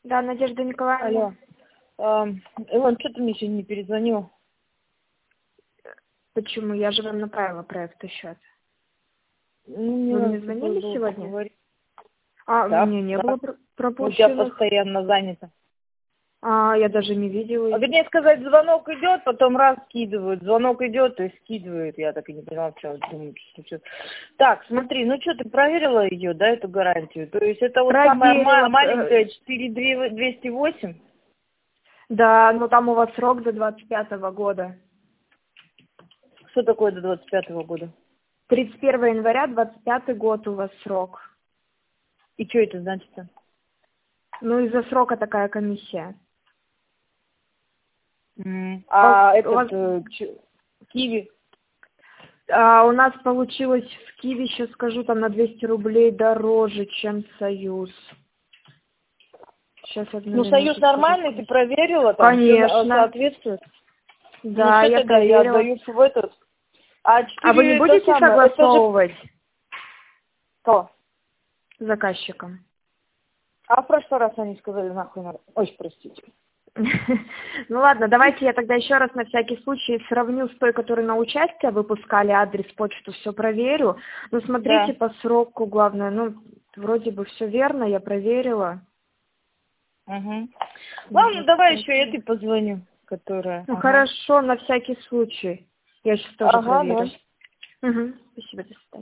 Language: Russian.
Да, Надежда Николаевна. Алло. Илон, что ты мне сегодня не перезвонил? Почему? Я же вам направила проект счет. Ну, Вы мне звонили сегодня? Поговорить. А, Да, у меня не было у тебя пропущенных. постоянно занято. А, я даже не видела их. Вернее сказать, звонок идет, потом раз скидывают. Звонок идет и скидывают. Я так и не поняла, что думаю, что случилось. Так, смотри, ну что, ты проверила ее, да, эту гарантию? То есть это вот самая Проверила. маленькая 4208? Да, но там у вас срок до 25-го года. Что такое до 25-го года? 31 января 25-й год у вас срок. И что это значит-то? Ну, из-за срока такая комиссия. А У этот вас- Киви? у нас получилось в Киеве, сейчас скажу, там на 200 рублей дороже, чем Союз. Сейчас одну Ну, Союз минуточку. нормальный, ты проверила? Там Конечно. всё соответствует? Да, ну, что я тогда я проверила. отдаю в этот. А А вы не 4 это будете самое, это же согласовывать кто? с заказчиком? А в прошлый раз они сказали нахуй надо. Ой, простите. Ну ладно, давайте я тогда еще раз на всякий случай сравню с той, которую на участие выпускали, адрес, почту, все проверю. Ну смотрите Да. по сроку, главное, ну вроде бы все верно, я проверила. Угу. Ладно, давай еще я тебе позвоню, которая. Ну хорошо, на всякий случай. Я сейчас тоже Ага, проверю. давай. Угу. Спасибо, до свидания.